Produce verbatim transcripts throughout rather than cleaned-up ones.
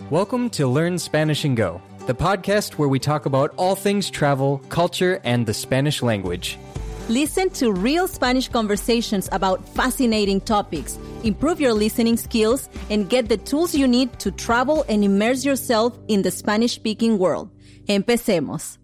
Welcome to Learn Spanish and Go, the podcast where we talk about all things travel, culture, and the Spanish language. Listen to real Spanish conversations about fascinating topics, improve your listening skills, and get the tools you need to travel and immerse yourself in the Spanish-speaking world. Empecemos.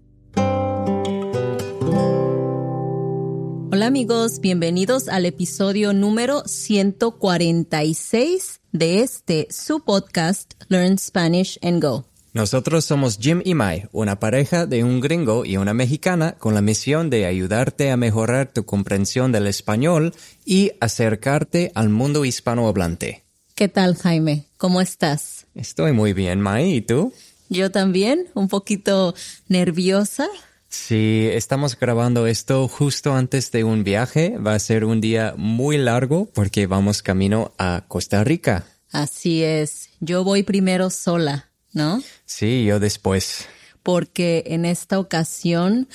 Hola amigos, bienvenidos al episodio número ciento cuarenta y seis de este, su podcast, Learn Spanish and Go. Nosotros somos Jim y Mai, una pareja de un gringo y una mexicana con la misión de ayudarte a mejorar tu comprensión del español y acercarte al mundo hispanohablante. ¿Qué tal, Jaime? ¿Cómo estás? Estoy muy bien, Mai, ¿y tú? Yo también, un poquito nerviosa. Sí, estamos grabando esto justo antes de un viaje. Va a ser un día muy largo porque vamos camino a Costa Rica. Así es. Yo voy primero sola, ¿no? Sí, yo después. Porque en esta ocasión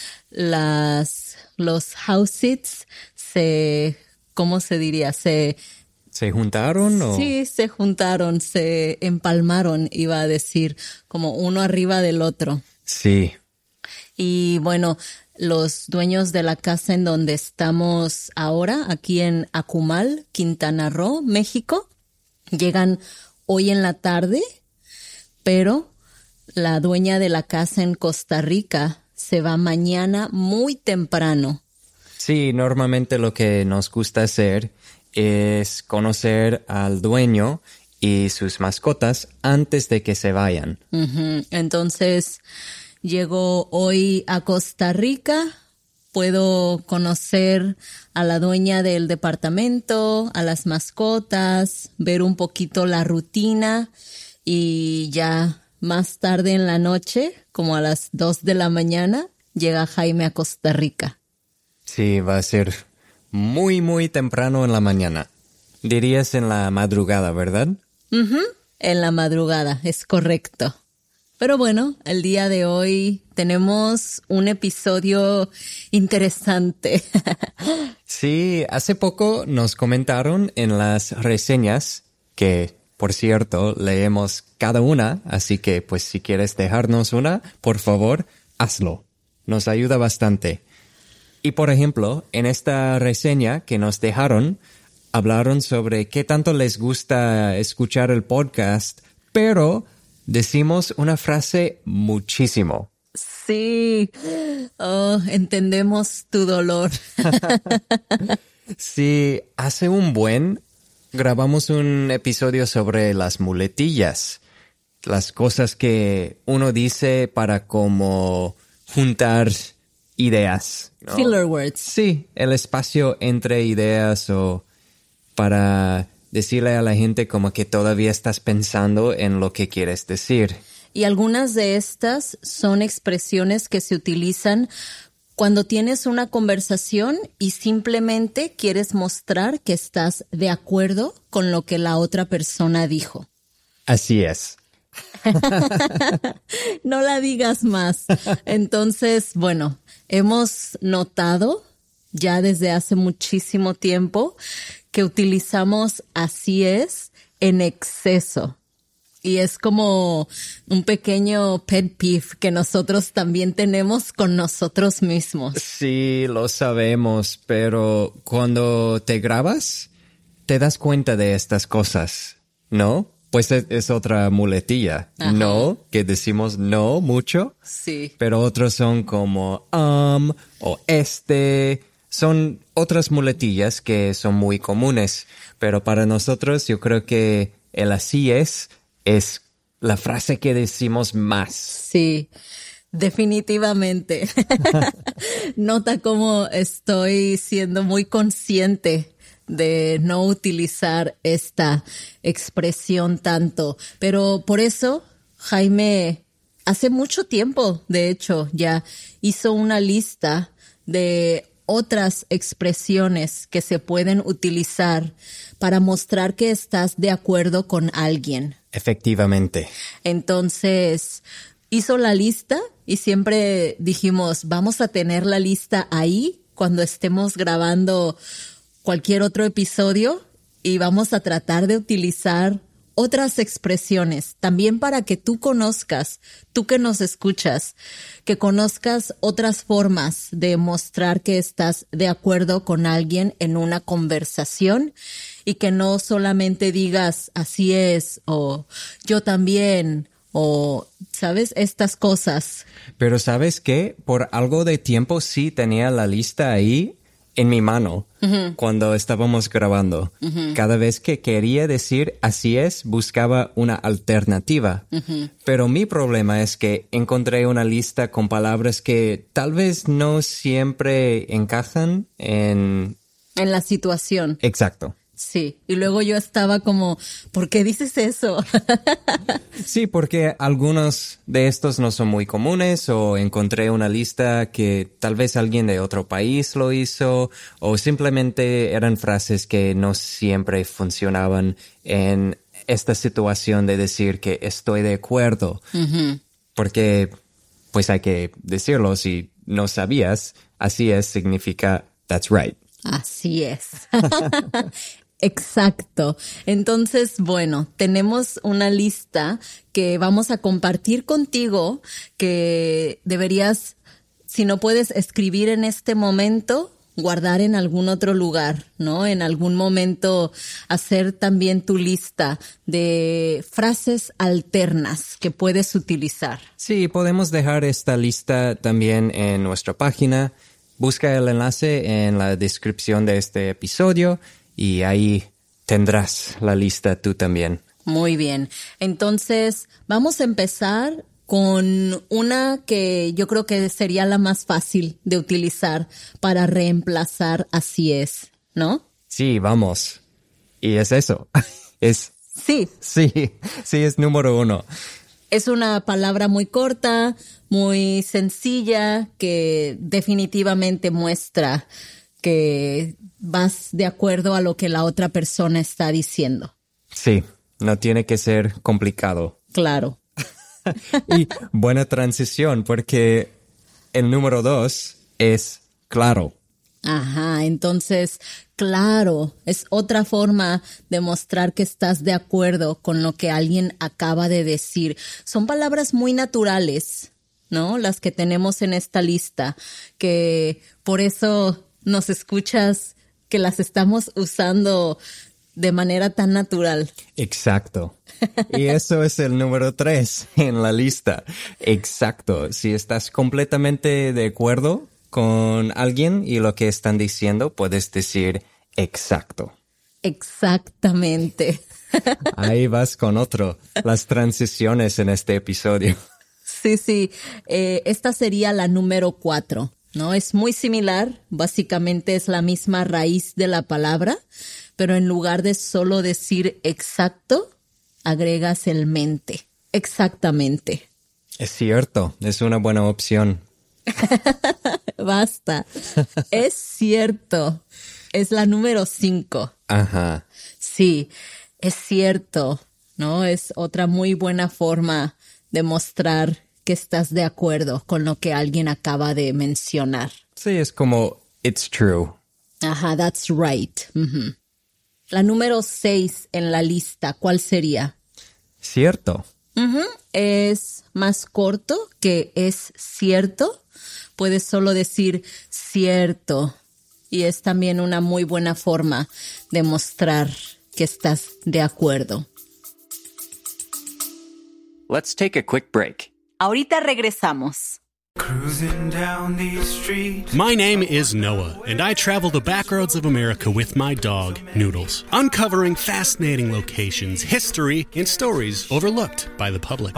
las los house sits se, ¿cómo se diría? Se ¿Se juntaron o? Sí, se juntaron, se empalmaron, iba a decir, como uno arriba del otro. Sí. Y bueno, los dueños de la casa en donde estamos ahora, aquí en Akumal, Quintana Roo, México, llegan hoy en la tarde, pero la dueña de la casa en Costa Rica se va mañana muy temprano. Sí, normalmente lo que nos gusta hacer es conocer al dueño y sus mascotas antes de que se vayan. Uh-huh. Entonces, llego hoy a Costa Rica, puedo conocer a la dueña del departamento, a las mascotas, ver un poquito la rutina y ya más tarde en la noche, como a las dos de la mañana, llega Jaime a Costa Rica. Sí, va a ser muy, muy temprano en la mañana. Dirías en la madrugada, ¿verdad? Uh-huh. En la madrugada, es correcto. Pero bueno, el día de hoy tenemos un episodio interesante. Sí, hace poco nos comentaron en las reseñas que, por cierto, leemos cada una, así que pues si quieres dejarnos una, por favor, hazlo. Nos ayuda bastante. Y por ejemplo, en esta reseña que nos dejaron, hablaron sobre qué tanto les gusta escuchar el podcast, pero decimos una frase muchísimo. Sí, oh, entendemos tu dolor. Sí, hace un buen grabamos un episodio sobre las muletillas, las cosas que uno dice para como juntar ideas, ¿no? Filler words. Sí, el espacio entre ideas o para decirle a la gente como que todavía estás pensando en lo que quieres decir. Y algunas de estas son expresiones que se utilizan cuando tienes una conversación y simplemente quieres mostrar que estás de acuerdo con lo que la otra persona dijo. Así es. No la digas más. Entonces, bueno, hemos notado ya desde hace muchísimo tiempo que utilizamos así es en exceso. Y es como un pequeño pet peeve que nosotros también tenemos con nosotros mismos. Sí, lo sabemos, pero cuando te grabas, te das cuenta de estas cosas, ¿no? Pues es, es otra muletilla, Ajá. No, que decimos no mucho. Sí. Pero otros son como um o este. Son otras muletillas que son muy comunes, pero para nosotros yo creo que el así es es la frase que decimos más. Sí, definitivamente. Nota cómo estoy siendo muy consciente de no utilizar esta expresión tanto. Pero por eso, Jaime, hace mucho tiempo, de hecho, ya hizo una lista de otras expresiones que se pueden utilizar para mostrar que estás de acuerdo con alguien. Efectivamente. Entonces, hizo la lista y siempre dijimos, vamos a tener la lista ahí cuando estemos grabando cualquier otro episodio y vamos a tratar de utilizar otras expresiones, también para que tú conozcas, tú que nos escuchas, que conozcas otras formas de mostrar que estás de acuerdo con alguien en una conversación y que no solamente digas así es o yo también o, ¿sabes? Estas cosas. Pero ¿sabes qué? Por algo de tiempo sí tenía la lista ahí en mi mano uh-huh. cuando estábamos grabando. Uh-huh. Cada vez que quería decir así es, buscaba una alternativa. Uh-huh. Pero mi problema es que encontré una lista con palabras que tal vez no siempre encajan en... En la situación. Exacto. Sí, y luego yo estaba como, ¿por qué dices eso? Sí, porque algunos de estos no son muy comunes o encontré una lista que tal vez alguien de otro país lo hizo o simplemente eran frases que no siempre funcionaban en esta situación de decir que estoy de acuerdo. Uh-huh. Porque, pues hay que decirlo, si no sabías, así es significa that's right. Así es. Exacto. Entonces, bueno, tenemos una lista que vamos a compartir contigo que deberías, si no puedes escribir en este momento, guardar en algún otro lugar, ¿no? En algún momento hacer también tu lista de frases alternas que puedes utilizar. Sí, podemos dejar esta lista también en nuestra página. Busca el enlace en la descripción de este episodio. Y ahí tendrás la lista tú también. Muy bien. Entonces, vamos a empezar con una que yo creo que sería la más fácil de utilizar para reemplazar así es, ¿no? Sí, vamos. Y es eso. Es... Sí. Sí, sí, es número uno. Es una palabra muy corta, muy sencilla, que definitivamente muestra que vas de acuerdo a lo que la otra persona está diciendo. Sí, no tiene que ser complicado. Claro. Y buena transición porque el número dos es claro. Ajá, entonces, claro, es otra forma de mostrar que estás de acuerdo con lo que alguien acaba de decir. Son palabras muy naturales, ¿no? Las que tenemos en esta lista, que por eso nos escuchas que las estamos usando de manera tan natural. Exacto. Y eso es el número tres en la lista. Exacto. Si estás completamente de acuerdo con alguien y lo que están diciendo, puedes decir exacto. Exactamente. Ahí vas con otro. Las transiciones en este episodio. Sí, sí. Eh, esta sería la número cuatro. ¿No? Es muy similar, básicamente es la misma raíz de la palabra, pero en lugar de solo decir exacto, agregas el mente. Exactamente. Es cierto, es una buena opción. Basta. Es cierto. Es la número cinco. Ajá. Sí, es cierto, ¿no? Es otra muy buena forma de mostrar que estás de acuerdo con lo que alguien acaba de mencionar. Sí, es como, it's true. Ajá, that's right. Uh-huh. La número seis en la lista, ¿cuál sería? Cierto. Uh-huh. Es más corto que es cierto. Puedes solo decir cierto. Y es también una muy buena forma de mostrar que estás de acuerdo. Let's take a quick break. Ahorita regresamos. My name is Noah, and I travel the backroads of America with my dog, Noodles, uncovering fascinating locations, history, and stories overlooked by the public.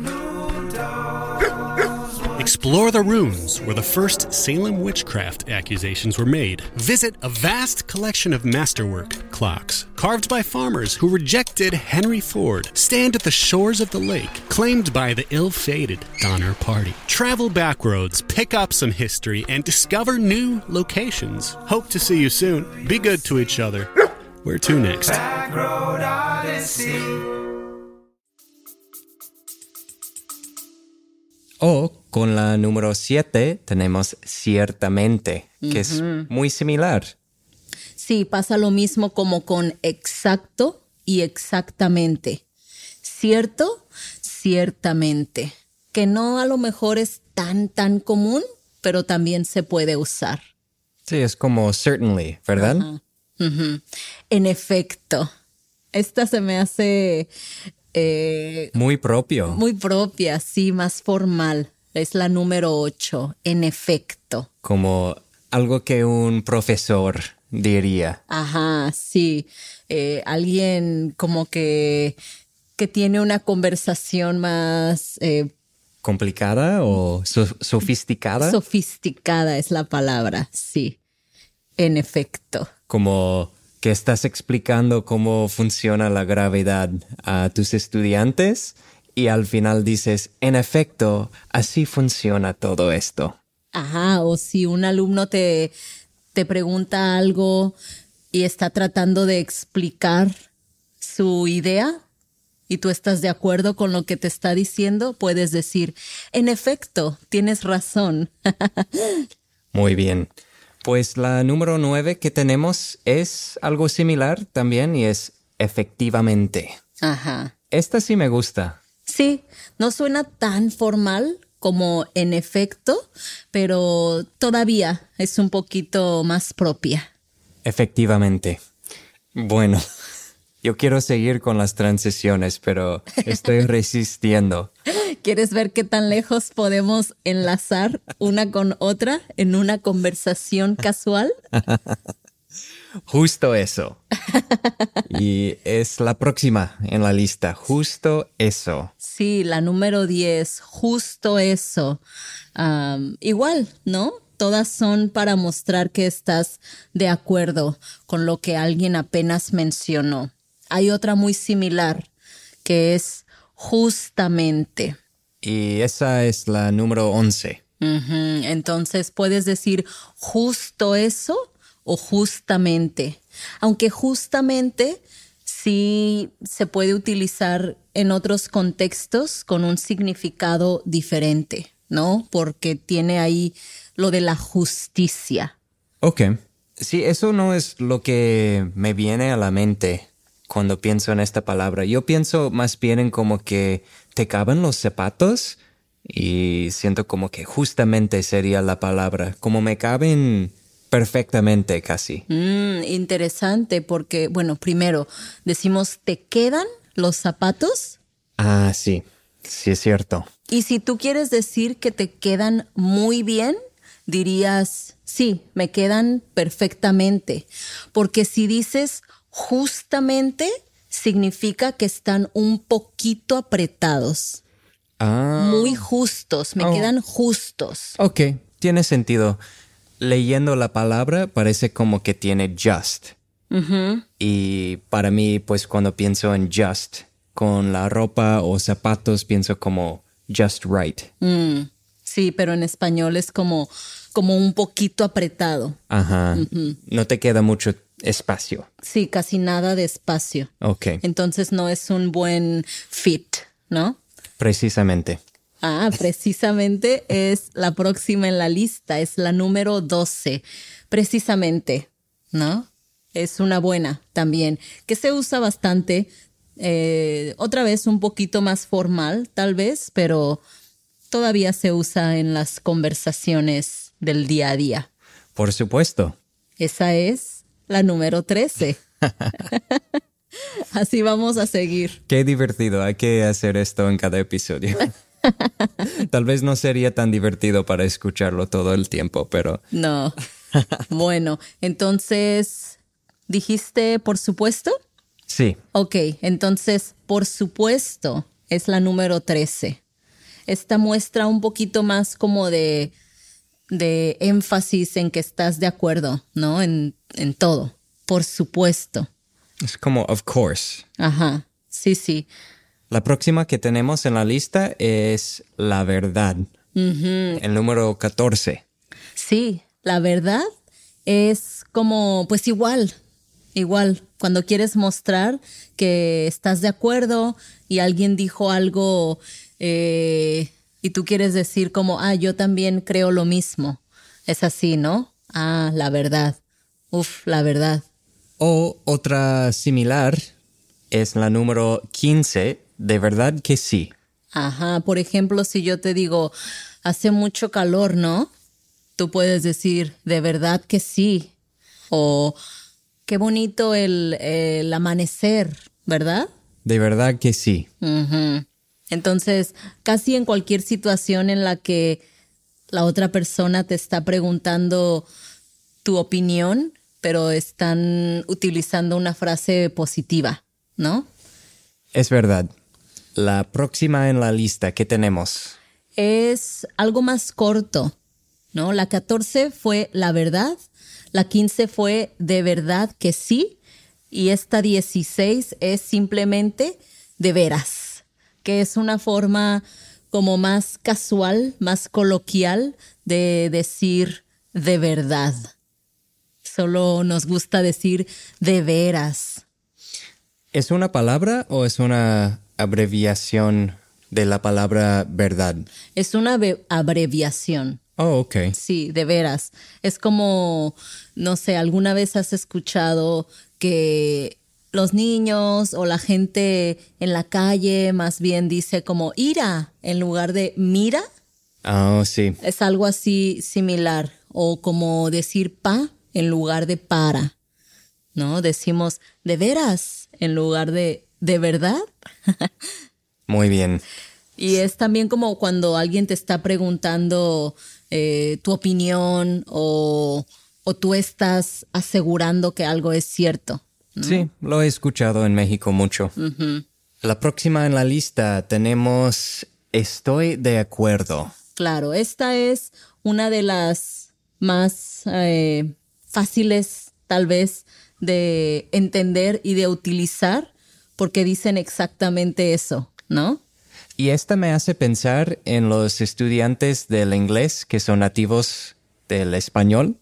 Explore the ruins where the first Salem witchcraft accusations were made. Visit a vast collection of masterwork clocks carved by farmers who rejected Henry Ford. Stand at the shores of the lake claimed by the ill-fated Donner Party. Travel backroads, pick up some history, and discover new locations. Hope to see you soon. Be good to each other. Where to next? Backroad Odyssey. O con la número siete tenemos ciertamente, que uh-huh. es muy similar. Sí, pasa lo mismo como con exacto y exactamente. cierto, ciertamente, que no a lo mejor es tan, tan común, pero también se puede usar. Sí, es como certainly, ¿verdad? Ajá. Uh-huh. En efecto, esta se me hace eh, muy propio. Muy propia, sí, más formal. Es la número ocho, en efecto. Como algo que un profesor diría. Ajá, sí. Eh, alguien como que, que tiene una conversación más... Eh, ¿complicada o so- sofisticada? Sofisticada es la palabra, sí. En efecto. Como que estás explicando cómo funciona la gravedad a tus estudiantes y al final dices, en efecto, así funciona todo esto. Ajá, o si un alumno te, te pregunta algo y está tratando de explicar su idea y tú estás de acuerdo con lo que te está diciendo, puedes decir, en efecto, tienes razón. Muy bien. Pues la número nueve que tenemos es algo similar también y es efectivamente. Ajá. Esta sí me gusta. Sí, no suena tan formal como en efecto, pero todavía es un poquito más propia. Efectivamente. Bueno, yo quiero seguir con las transiciones, pero estoy resistiendo. ¿Quieres ver qué tan lejos podemos enlazar una con otra en una conversación casual? Justo eso. Y es la próxima en la lista. Justo eso. Sí, la número diez. Justo eso. Um, igual, ¿no? Todas son para mostrar que estás de acuerdo con lo que alguien apenas mencionó. Hay otra muy similar que es justamente. Y esa es la número once. Uh-huh. Entonces puedes decir justo eso o justamente. Aunque justamente sí se puede utilizar en otros contextos con un significado diferente, ¿no? Porque tiene ahí lo de la justicia. Ok. Sí, eso no es lo que me viene a la mente cuando pienso en esta palabra. Yo pienso más bien en como que te caben los zapatos y siento como que justamente sería la palabra. Como me caben perfectamente casi. Mm, interesante porque, bueno, primero decimos ¿te quedan los zapatos? Ah, sí. Sí, es cierto. Y si tú quieres decir que te quedan muy bien, dirías, sí, me quedan perfectamente. Porque si dices justamente, significa que están un poquito apretados. Ah. Muy justos, me Oh. quedan justos. Ok, tiene sentido. Leyendo la palabra parece como que tiene just. Uh-huh. Y para mí, pues cuando pienso en just, con la ropa o zapatos pienso como just right. Mm, sí, pero en español es como, como un poquito apretado. Ajá. Uh-huh. No te queda mucho espacio. Sí, casi nada de espacio. Ok. Entonces no es un buen fit, ¿no? Precisamente. Ah, precisamente es la próxima en la lista, es la número doce. Precisamente, ¿no? Es una buena también, que se usa bastante, eh, otra vez un poquito más formal tal vez, pero todavía se usa en las conversaciones del día a día. Por supuesto. Esa es la número trece. Así vamos a seguir. Qué divertido, hay que hacer esto en cada episodio. Tal vez no sería tan divertido para escucharlo todo el tiempo, pero... No. Bueno, entonces, ¿dijiste por supuesto? Sí. Ok, entonces, por supuesto, es la número trece. Esta muestra un poquito más como de, de énfasis en que estás de acuerdo, ¿no? En, en todo. Por supuesto. Es como of course. Ajá, sí, sí. La próxima que tenemos en la lista es la verdad. Uh-huh. El número catorce. Sí, la verdad es como, pues igual, igual. Cuando quieres mostrar que estás de acuerdo y alguien dijo algo eh, y tú quieres decir como, ah, yo también creo lo mismo. Es así, ¿no? Ah, la verdad. Uf, la verdad. O otra similar es la número quince. de verdad que sí. Ajá, por ejemplo, si yo te digo, hace mucho calor, ¿no? Tú puedes decir, de verdad que sí. O, qué bonito el, el amanecer, ¿verdad? De verdad que sí. Uh-huh. Entonces, casi en cualquier situación en la que la otra persona te está preguntando tu opinión, pero están utilizando una frase positiva, ¿no? Es verdad. La próxima en la lista, ¿qué tenemos? Es algo más corto, ¿no? La catorce fue la verdad, la quince fue de verdad que sí, y esta dieciséis es simplemente de veras, que es una forma como más casual, más coloquial de decir de verdad. Solo nos gusta decir de veras. ¿Es una palabra o es una abreviación de la palabra verdad? Es una be- abreviación. Oh, ok. Sí, de veras. Es como, no sé, ¿alguna vez has escuchado que los niños o la gente en la calle más bien dice como ira en lugar de mira? Oh, sí. Es algo así similar. O como decir pa en lugar de para, ¿no? Decimos de veras en lugar de de verdad. Muy bien. Y es también como cuando alguien te está preguntando eh, tu opinión o, o tú estás asegurando que algo es cierto, ¿no? Sí, lo he escuchado en México mucho. Uh-huh. La próxima en la lista tenemos estoy de acuerdo. Claro, esta es una de las más eh, fáciles tal vez de entender y de utilizar porque dicen exactamente eso, ¿no? Y esta me hace pensar en los estudiantes del inglés que son nativos del español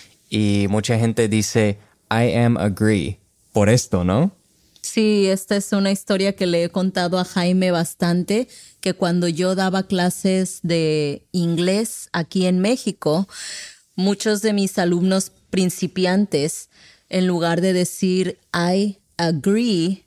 y mucha gente dice I am agree por esto, ¿no? Sí, esta es una historia que le he contado a Jaime bastante, que cuando yo daba clases de inglés aquí en México, muchos de mis alumnos principiantes, en lugar de decir I agree,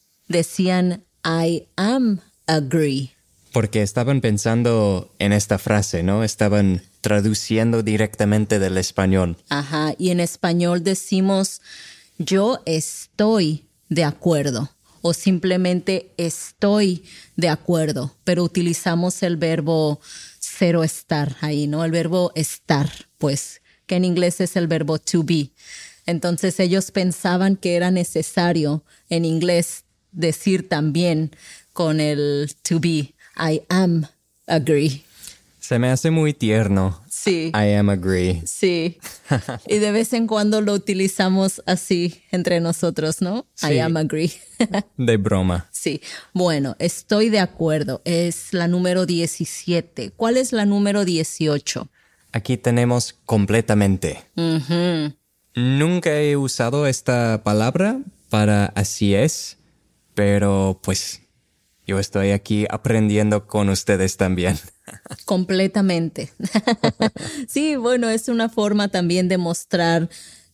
decían I am agree. Porque estaban pensando en esta frase, ¿no? Estaban traduciendo directamente del español. Ajá, y en español decimos yo estoy de acuerdo o simplemente estoy de acuerdo, pero utilizamos el verbo cero estar ahí, ¿no? El verbo estar, pues, que en inglés es el verbo to be. Entonces ellos pensaban que era necesario en inglés decir también con el to be, I am agree. Se me hace muy tierno. Sí. I am agree. Sí. Y de vez en cuando lo utilizamos así entre nosotros, ¿no? Sí. I am agree. De broma. Sí. Bueno, estoy de acuerdo. Es la número diecisiete. ¿Cuál es la número dieciocho? Aquí tenemos completamente. Uh-huh. Nunca he usado esta palabra para así es, pero pues yo estoy aquí aprendiendo con ustedes también. Completamente. Sí, bueno, es una forma también de mostrar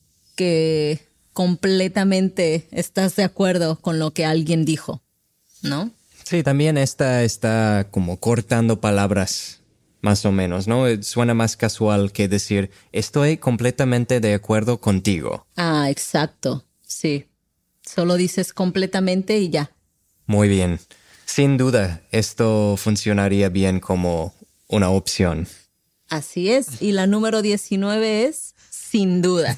que completamente estás de acuerdo con lo que alguien dijo, ¿no? Sí, también esta está como cortando palabras, más o menos, ¿no? Suena más casual que decir, estoy completamente de acuerdo contigo. Ah, exacto, sí. Solo dices completamente y ya. Muy bien. Sin duda, esto funcionaría bien como una opción. Así es. Y la número diecinueve es sin duda.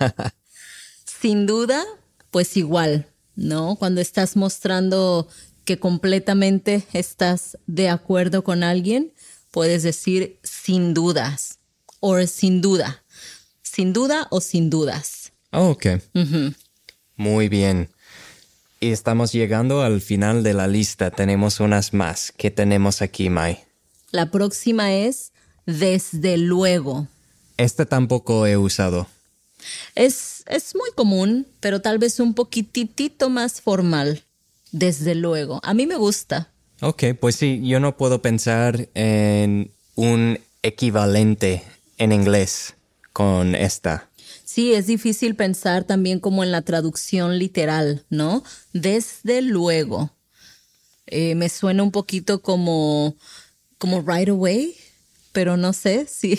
Sin duda, pues igual, ¿no? Cuando estás mostrando que completamente estás de acuerdo con alguien, puedes decir sin dudas o sin duda. Sin duda o sin dudas. Oh, ok. Uh-huh. Muy bien. Y estamos llegando al final de la lista. Tenemos unas más. ¿Qué tenemos aquí, Mai? La próxima es desde luego. Esta tampoco he usado. Es, es muy común, pero tal vez un poquitito más formal. Desde luego. A mí me gusta. Ok, pues sí, yo no puedo pensar en un equivalente en inglés con esta. Sí, es difícil pensar también como en la traducción literal, ¿no? Desde luego. eh, me suena un poquito como, como right away, pero no sé si...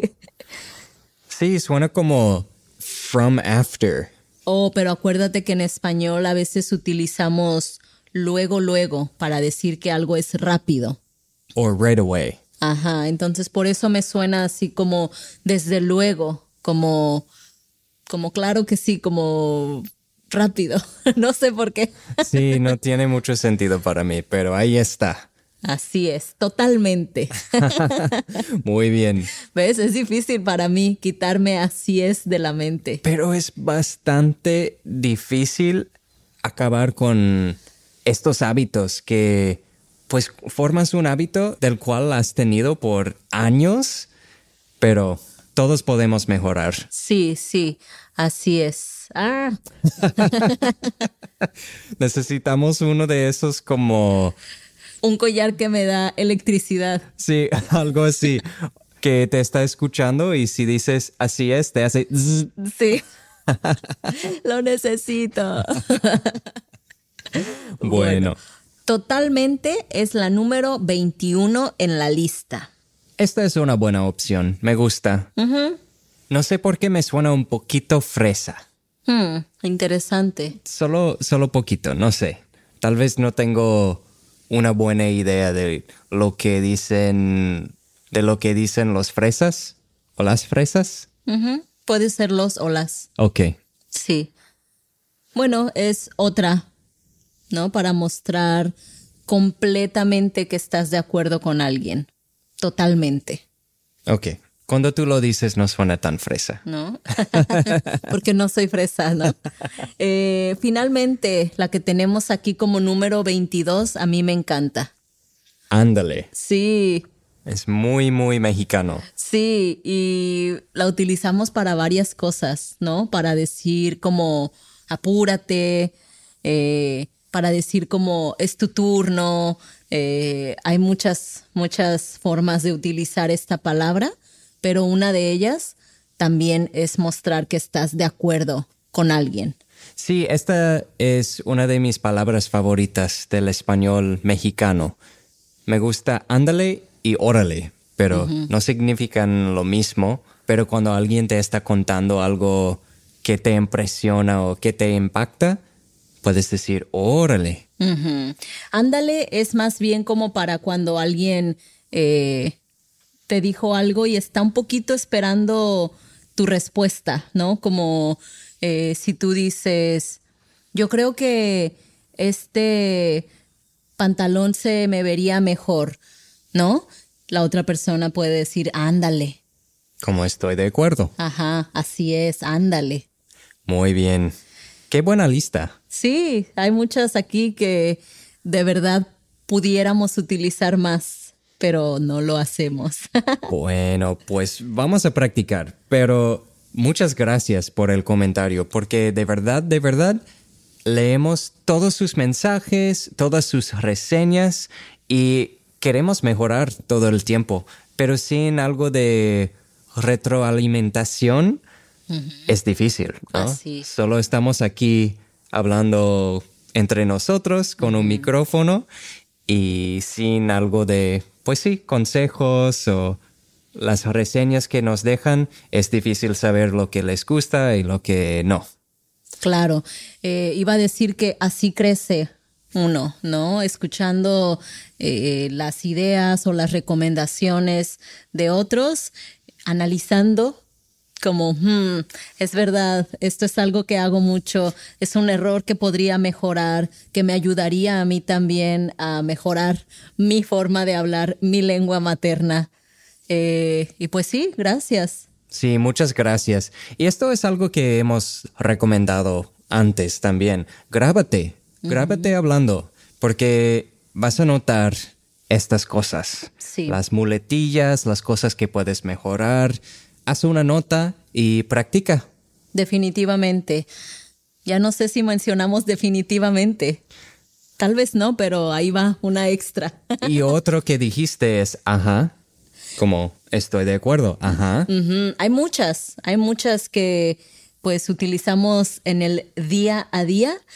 Sí, suena como from after. Oh, pero acuérdate que en español a veces utilizamos luego, luego para decir que algo es rápido. Or right away. Ajá, entonces por eso me suena así como desde luego, como, como claro que sí, como rápido. No sé por qué. Sí, no tiene mucho sentido para mí, pero ahí está. Así es, totalmente. Muy bien. ¿Ves? Es difícil para mí quitarme así es de la mente. Pero es bastante difícil acabar con estos hábitos que, pues, formas un hábito del cual has tenido por años, pero todos podemos mejorar. Sí, sí, así es. Ah. Necesitamos uno de esos como... Un collar que me da electricidad. Sí, algo así, que te está escuchando y si dices así es, te hace... zzz. Sí, lo necesito. Bueno, totalmente es la número veintiuno en la lista. esta es una buena opción, me gusta. Uh-huh. No sé por qué me suena un poquito fresa. Hmm, interesante. Solo, solo poquito, no sé. Tal vez no tengo una buena idea de lo que dicen, de lo que dicen los fresas o las fresas. Uh-huh. Puede ser los o las. Ok. Sí. Bueno, es otra, ¿no? Para mostrar completamente que estás de acuerdo con alguien. Totalmente. Ok. Cuando tú lo dices no suena tan fresa. ¿No? Porque no soy fresa, ¿no? Eh, finalmente, la que tenemos aquí como número veintidós, a mí me encanta. Ándale. Sí, Es muy, muy mexicano. sí, y la utilizamos para varias cosas, ¿no? Para decir como apúrate, eh, para decir como es tu turno. Eh, hay muchas, muchas formas de utilizar esta palabra, pero una de ellas también es mostrar que estás de acuerdo con alguien. Sí, esta es una de mis palabras favoritas del español mexicano. Me gusta ándale y órale, pero uh-huh. no significan lo mismo. Pero cuando alguien te está contando algo que te impresiona o que te impacta, puedes decir órale. Uh-huh. Ándale es más bien como para cuando alguien... Eh, te dijo algo y está un poquito esperando tu respuesta, ¿no? Como eh, si tú dices, yo creo que este pantalón se me vería mejor, ¿no? La otra persona puede decir, ándale. Como estoy de acuerdo. Ajá, así es, ándale. Muy bien. Qué buena lista. Sí, hay muchas aquí que de verdad pudiéramos utilizar más. Pero no lo hacemos. Bueno, pues vamos a practicar. Pero muchas gracias por el comentario, porque de verdad, de verdad, leemos todos sus mensajes, todas sus reseñas y queremos mejorar todo el tiempo. Pero sin algo de retroalimentación uh-huh. es difícil, ¿no? Así. Solo estamos aquí hablando entre nosotros con uh-huh. un micrófono y sin algo de... Pues sí, consejos o las reseñas que nos dejan, es difícil saber lo que les gusta y lo que no. Claro, eh, iba a decir que así crece uno, ¿no? Escuchando eh, las ideas o las recomendaciones de otros, analizando como, hmm, es verdad, esto es algo que hago mucho, es un error que podría mejorar, que me ayudaría a mí también a mejorar mi forma de hablar, mi lengua materna. Eh, y pues sí, gracias. Sí, muchas gracias. Y esto es algo que hemos recomendado antes también. Grábate, grábate uh-huh. hablando, porque vas a notar estas cosas. Sí. Las muletillas, las cosas que puedes mejorar. Haz una nota y practica. Definitivamente. Ya no sé si mencionamos definitivamente. Tal vez no, pero ahí va una extra. Y otro que dijiste es ajá. Como estoy de acuerdo. Ajá. Uh-huh. Hay muchas. Hay muchas que pues utilizamos en el día a día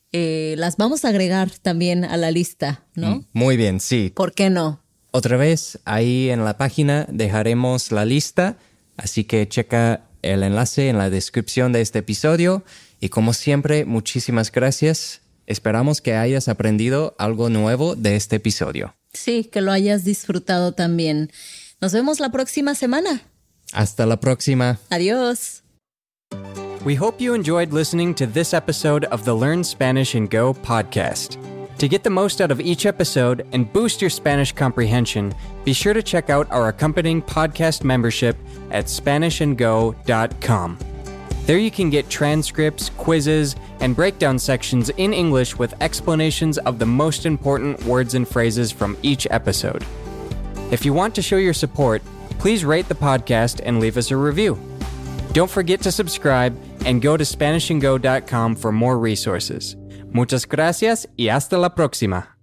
eh, las vamos a agregar también a la lista, ¿no? Muy bien, sí. ¿Por qué no? Otra vez, ahí en la página dejaremos la lista, así que checa el enlace en la descripción de este episodio. Y como siempre, muchísimas gracias. Esperamos que hayas aprendido algo nuevo de este episodio. Sí, que lo hayas disfrutado también. Nos vemos la próxima semana. Hasta la próxima. Adiós. We hope you enjoyed listening to this episode of the Learn Spanish and Go podcast. To get the most out of each episode and boost your Spanish comprehension, be sure to check out our accompanying podcast membership at Spanish and Go dot com. There you can get transcripts, quizzes, and breakdown sections in English with explanations of the most important words and phrases from each episode. If you want to show your support, please rate the podcast and leave us a review. Don't forget to subscribe and go to Spanish and Go dot com for more resources. Muchas gracias y hasta la próxima.